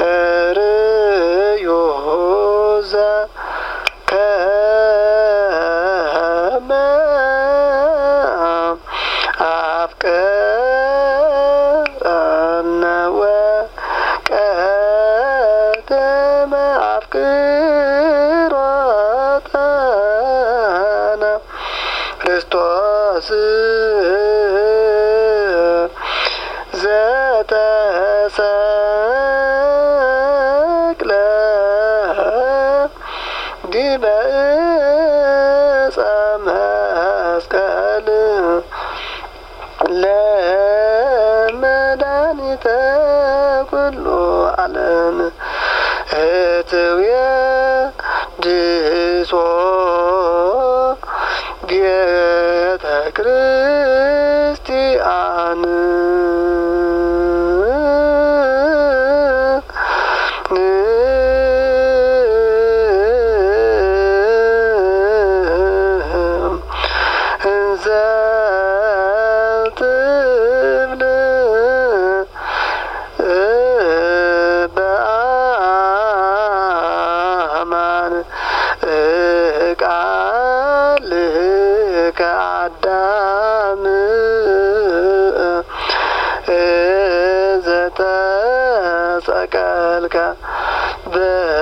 ርዮዛ ከመ አፍቀረነ ወቀደመ አፍቅሮተነ ክርስቶስ ዘተሰቅለ ዲበ ዕፀ መስቀል ለመድኃኒተ ኩሉ ዓለም እትውየድሶ ቤተ ክርስቲያን ዘትብል በአማን ቃልከ አዳም ዘተሰቀልከ